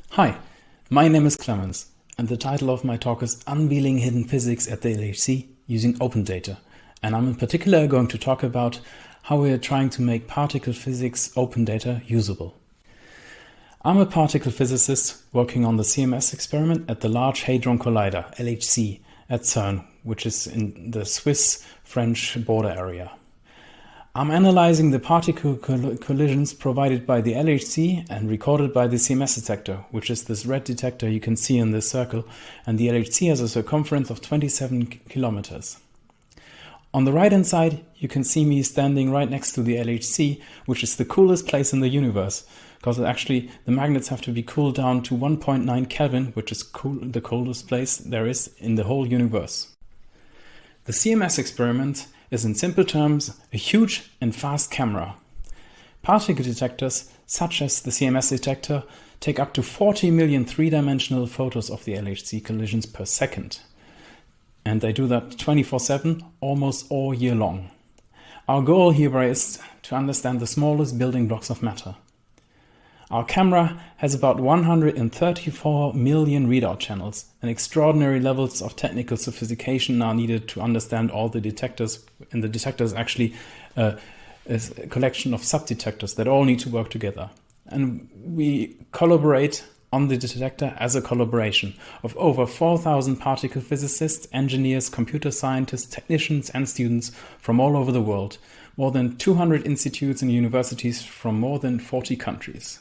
Hi, my name is Clemens, and the title of my talk is Unveiling Hidden Physics at the LHC Using Open Data. And I'm in particular going to talk about how we are trying to make particle physics open data usable. I'm a particle physicist working on the CMS experiment at the Large Hadron Collider, LHC, at CERN, which is in the Swiss-French border area. I'm analyzing the particle collisions provided by the LHC and recorded by the CMS detector, which is this red detector you can see in this circle, and the LHC has a circumference of 27 kilometers. On the right hand side, you can see me standing right next to the LHC, which is the coolest place in the universe, because actually the magnets have to be cooled down to 1.9 Kelvin, which is the coldest place there is in the whole universe. The CMS experiment is in simple terms a huge and fast camera. Particle detectors, such as the CMS detector, take up to 40 million three-dimensional photos of the LHC collisions per second. And they do that 24/7, almost all year long. Our goal here is to understand the smallest building blocks of matter. Our camera has about 134 million readout channels, and extraordinary levels of technical sophistication are needed to understand all the detectors, and the detector is actually is a collection of sub-detectors that all need to work together. And we collaborate on the detector as a collaboration of over 4,000 particle physicists, engineers, computer scientists, technicians and students from all over the world, more than 200 institutes and universities from more than 40 countries.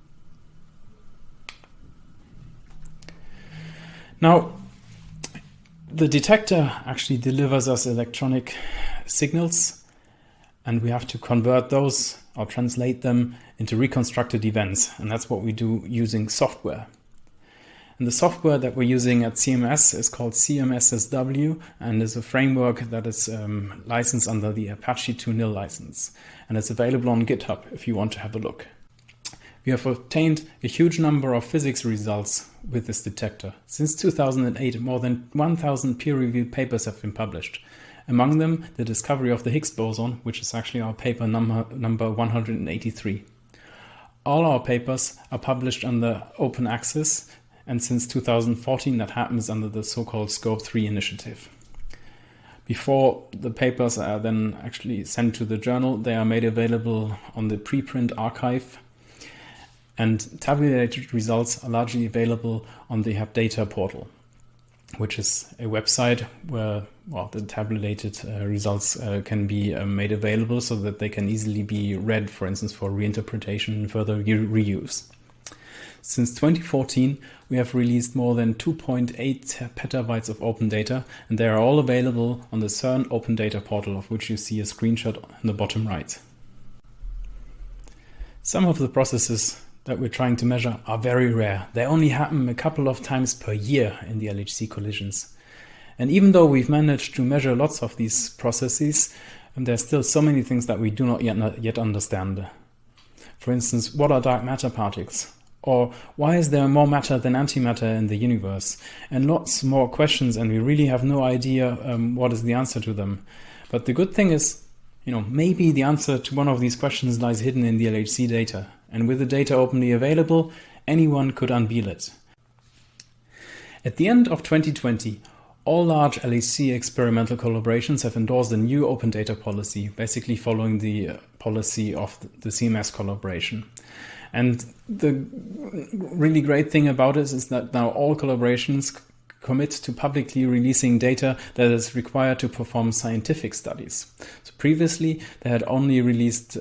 Now, the detector actually delivers us electronic signals, and we have to convert those or translate them into reconstructed events, and that's what we do using software. And the software that we're using at CMS is called CMSSW and is a framework that is licensed under the Apache 2.0 license, and it's available on GitHub if you want to have a look. We have obtained a huge number of physics results with this detector. Since 2008, more than 1,000 peer-reviewed papers have been published. Among them, the discovery of the Higgs boson, which is actually our paper number 183. All our papers are published under open access, and since 2014 that happens under the so-called Scope 3 initiative. Before the papers are then actually sent to the journal, they are made available on the preprint archive, and tabulated results are largely available on the HabData portal, which is a website where the tabulated results can be made available so that they can easily be read, for instance, for reinterpretation and further reuse. Since 2014, we have released more than 2.8 petabytes of open data, and they are all available on the CERN Open Data portal, of which you see a screenshot on the bottom right. Some of the processes that we're trying to measure are very rare. They only happen a couple of times per year in the LHC collisions. And even though we've managed to measure lots of these processes, there's still so many things that we do not yet understand. For instance, what are dark matter particles? Or why is there more matter than antimatter in the universe? And lots more questions, and we really have no idea what is the answer to them. But the good thing is, maybe the answer to one of these questions lies hidden in the LHC data. And with the data openly available, anyone could unveil it. At the end of 2020, all large LHC experimental collaborations have endorsed a new open data policy, basically following the policy of the CMS collaboration. And the really great thing about it is that now all collaborations commit to publicly releasing data that is required to perform scientific studies. So previously, they had only released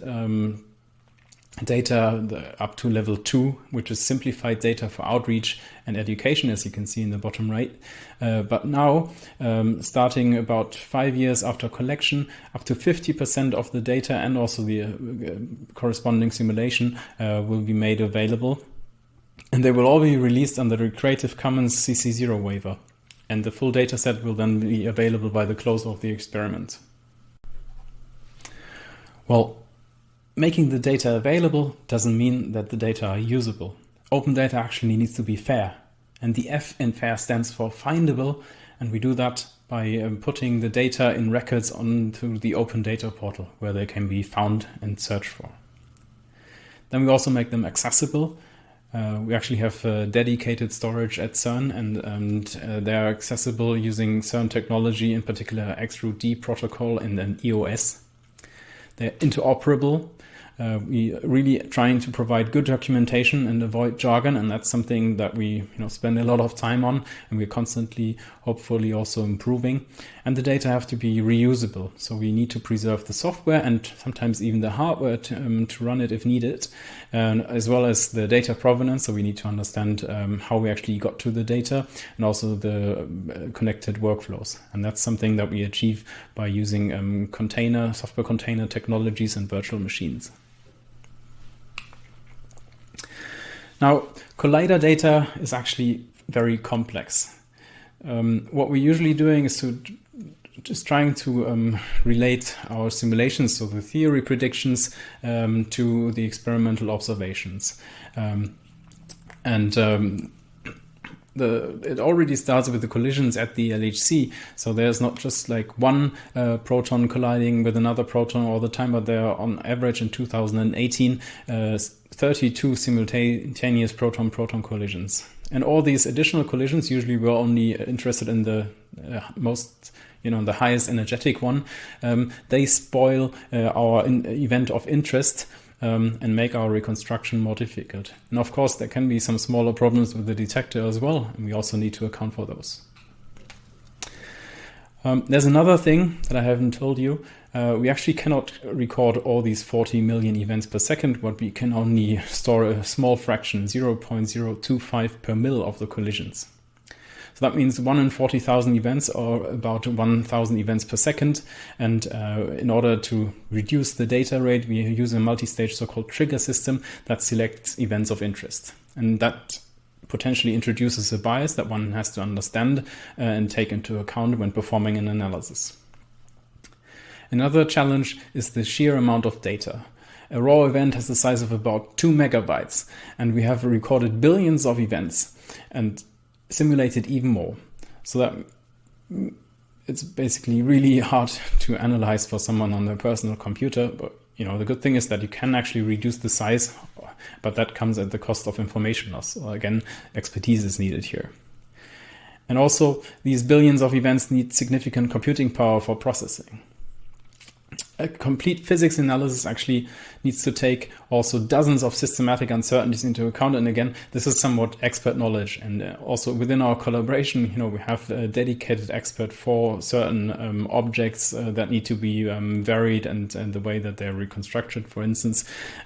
data up to level 2, which is simplified data for outreach and education, as you can see in the bottom right. But now, starting about 5 years after collection, up to 50% of the data and also the corresponding simulation will be made available. And they will all be released under the Creative Commons CC0 waiver. And the full data set will then be available by the close of the experiment. Well, making the data available doesn't mean that the data are usable. Open data actually needs to be fair. And the F in fair stands for findable, and we do that by putting the data in records onto the open data portal, where they can be found and searched for. Then we also make them accessible, We actually have dedicated storage at CERN, and they are accessible using CERN technology, in particular XRootD protocol and an EOS. They're interoperable. We really trying to provide good documentation and avoid jargon, and that's something that we spend a lot of time on, and we're constantly, hopefully, also improving. And the data have to be reusable, so we need to preserve the software and sometimes even the hardware to run it if needed, as well as the data provenance. So we need to understand how we actually got to the data, and also the connected workflows. And that's something that we achieve by using software container technologies and virtual machines. Now, collider data is actually very complex. What we're usually doing is just trying to relate our simulations, so the theory predictions, to the experimental observations. It already starts with the collisions at the LHC. So there's not just like one proton colliding with another proton all the time, but there are on average in 2018 32 simultaneous proton-proton collisions. And all these additional collisions, usually we're only interested in the the highest energetic one. They spoil our event of interest and make our reconstruction more difficult. And of course, there can be some smaller problems with the detector as well, and we also need to account for those. There's another thing that I haven't told you. We actually cannot record all these 40 million events per second, but we can only store a small fraction, 0.025 per mil of the collisions. So that means 1 in 40,000 events, or about 1,000 events per second. And in order to reduce the data rate, we use a multi-stage so-called trigger system that selects events of interest. And that potentially introduces a bias that one has to understand and take into account when performing an analysis. Another challenge is the sheer amount of data. A raw event has the size of about 2 megabytes, and we have recorded billions of events and simulated even more. So that it's basically really hard to analyze for someone on their personal computer. But the good thing is that you can actually reduce the size, but that comes at the cost of information loss. So again, expertise is needed here. And also, these billions of events need significant computing power for processing. A complete physics analysis actually needs to take also dozens of systematic uncertainties into account. And again, this is somewhat expert knowledge. And also within our collaboration, we have a dedicated expert for certain objects that need to be varied and the way that they're reconstructed, for instance.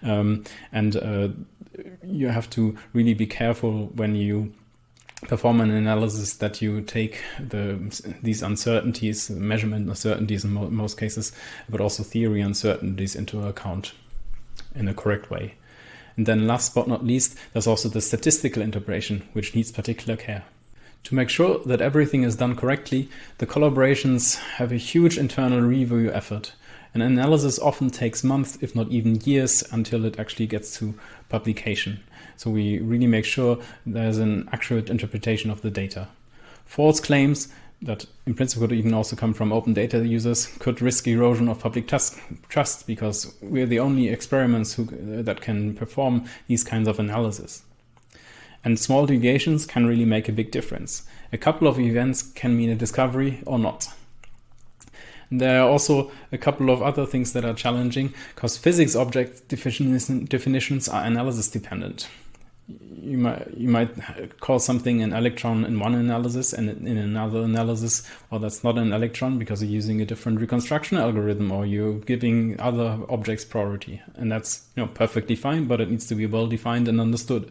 You have to really be careful when you perform an analysis that you take these uncertainties, measurement uncertainties in most cases, but also theory uncertainties into account in a correct way. And then last but not least, there's also the statistical interpretation, which needs particular care. To make sure that everything is done correctly, the collaborations have a huge internal review effort. An analysis often takes months, if not even years, until it actually gets to publication. So we really make sure there's an accurate interpretation of the data. False claims that in principle could even also come from open data users could risk erosion of public trust, because we're the only experiments that can perform these kinds of analysis. And small deviations can really make a big difference. A couple of events can mean a discovery or not. There are also a couple of other things that are challenging, because physics object definitions are analysis dependent. You might call something an electron in one analysis, and in another analysis, well, that's not an electron because you're using a different reconstruction algorithm, or you're giving other objects priority. And that's perfectly fine, but it needs to be well defined and understood.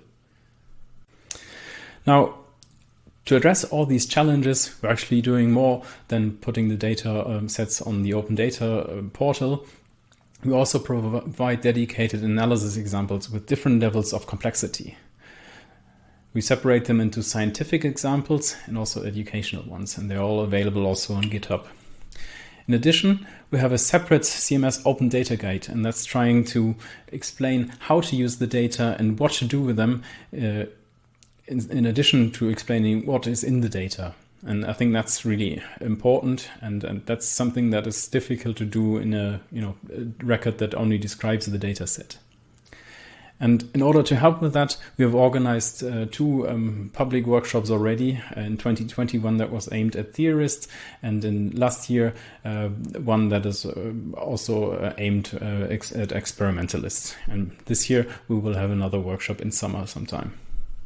Now, to address all these challenges, we're actually doing more than putting the data sets on the Open Data portal. We also provide dedicated analysis examples with different levels of complexity. We separate them into scientific examples and also educational ones, and they're all available also on GitHub. In addition, we have a separate CMS Open Data Guide, and that's trying to explain how to use the data and what to do with them, in addition to explaining what is in the data. And I think that's really important, and that's something that is difficult to do in a record that only describes the data set. And in order to help with that, we have organized two public workshops already. In 2021, that was aimed at theorists, and in last year, one that is also aimed at experimentalists. And this year, we will have another workshop in summer sometime.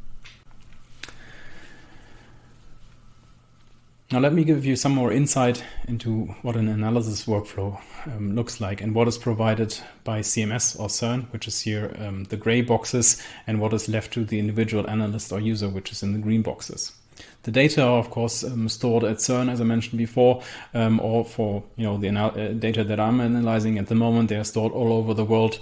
Now let me give you some more insight into what an analysis workflow looks like and what is provided by CMS or CERN, which is here the gray boxes, and what is left to the individual analyst or user, which is in the green boxes. The data are of course stored at CERN, as I mentioned before, or for the data that I'm analyzing at the moment, they are stored all over the world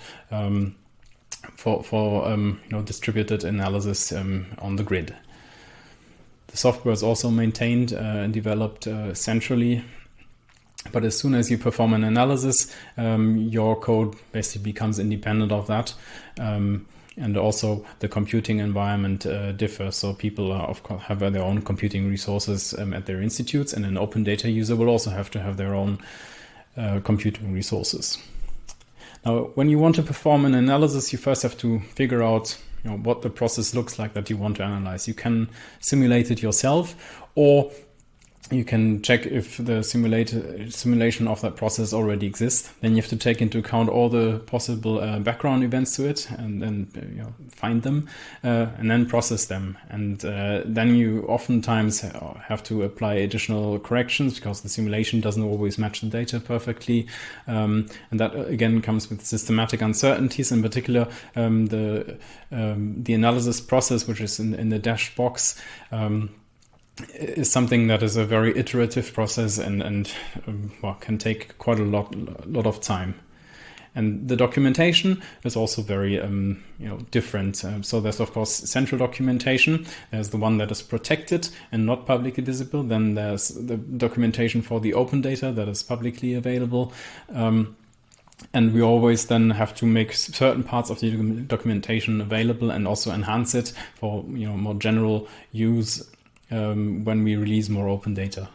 for distributed analysis on the grid. The software is also maintained and developed centrally, but as soon as you perform an analysis, your code basically becomes independent of that, and also the computing environment differs. So people of course have their own computing resources at their institutes, and an open data user will also have to have their own computing resources. Now, when you want to perform an analysis, you first have to figure out what the process looks like that you want to analyze. You can simulate it yourself, or you can check if the simulation of that process already exists. Then you have to take into account all the possible background events to it, and then find them and then process them. And then you oftentimes have to apply additional corrections because the simulation doesn't always match the data perfectly, and that again comes with systematic uncertainties. In particular, the analysis process, which is in the dashed box, is something that is a very iterative process and can take quite a lot of time. And the documentation is also very different. So there's of course central documentation. There's the one that is protected and not publicly visible. Then there's the documentation for the open data that is publicly available. And we always then have to make certain parts of the documentation available and also enhance it for more general use when we release more open data.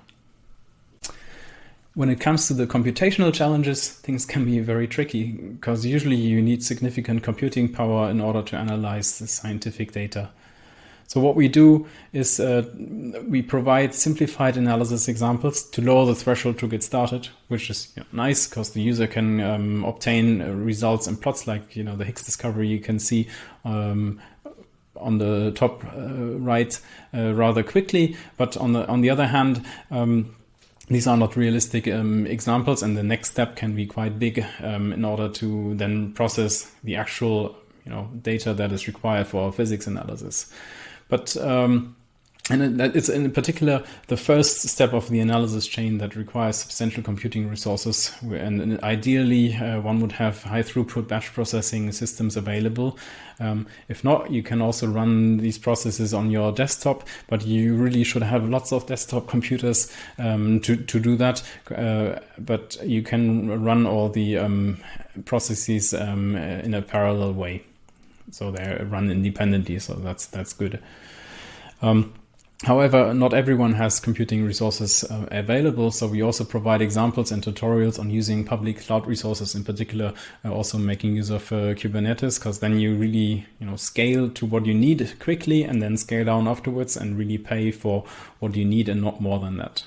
When it comes to the computational challenges, things can be very tricky because usually you need significant computing power in order to analyze the scientific data. So what we do is we provide simplified analysis examples to lower the threshold to get started, which is nice because the user can obtain results and plots like the Higgs discovery you can see on the top right rather quickly. But on the other hand, these are not realistic examples, and the next step can be quite big in order to then process the actual data that is required for our physics analysis. But and it's in particular the first step of the analysis chain that requires substantial computing resources. And ideally, one would have high throughput batch processing systems available. If not, you can also run these processes on your desktop, but you really should have lots of desktop computers to do that. But you can run all the processes in a parallel way. So they run independently, so that's good. However, not everyone has computing resources available, so we also provide examples and tutorials on using public cloud resources, in particular also making use of Kubernetes, because then you really scale to what you need quickly and then scale down afterwards and really pay for what you need and not more than that.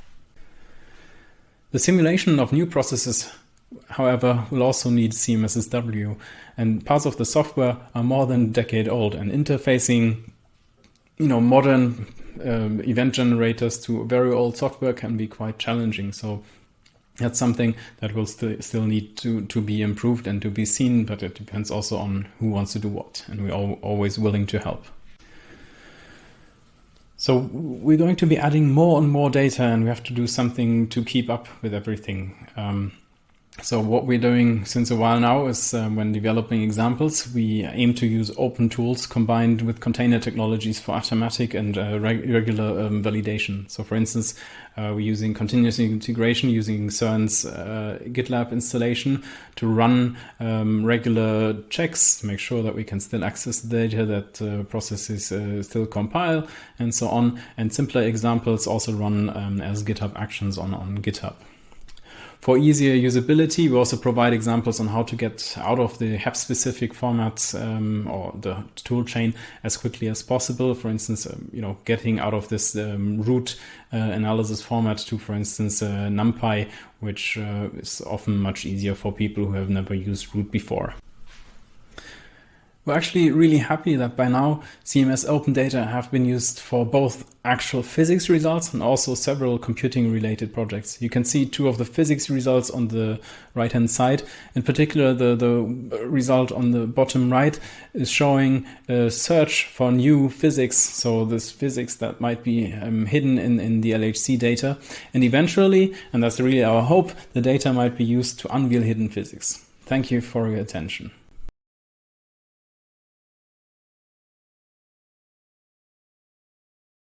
The simulation of new processes, however, will also need CMSSW, and parts of the software are more than a decade old, and interfacing modern event generators to very old software can be quite challenging. So that's something that will still need to be improved and to be seen, but it depends also on who wants to do what, and we're always willing to help. So we're going to be adding more and more data, and we have to do something to keep up with everything. So what we're doing since a while now is when developing examples, we aim to use open tools combined with container technologies for automatic and regular validation. So for instance, we're using continuous integration using CERN's GitLab installation to run regular checks to make sure that we can still access the data, that processes still compile, and so on. And simpler examples also run as GitHub Actions on GitHub. For easier usability, we also provide examples on how to get out of the HEP-specific formats or the toolchain as quickly as possible. For instance, getting out of this root analysis format to, for instance, NumPy, which is often much easier for people who have never used root before. We're actually really happy that by now CMS Open Data have been used for both actual physics results and also several computing related projects. You can see two of the physics results on the right hand side. In particular, the result on the bottom right is showing a search for new physics. So this physics that might be hidden in the LHC data. And eventually, and that's really our hope, the data might be used to unveil hidden physics. Thank you for your attention.